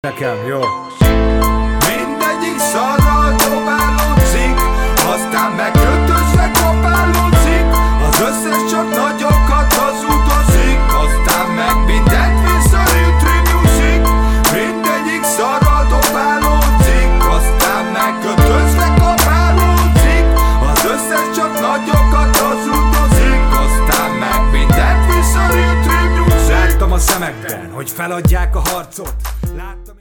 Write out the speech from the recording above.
Nekem, jó. Mindegyik szarral dobálódzik, aztán meg kötözve kapálódzik. Az összes csak nagyokat hazudozik, aztán meg mindent visszaintrimuszik. Mindegyik szarral dobálódzik, aztán meg kötözve kapálódzik. Az összes csak nagyokat hazudozik, aztán meg mindent visszaintrimuszik. Láttam a szemekben, hogy feladják a harcot. Láttam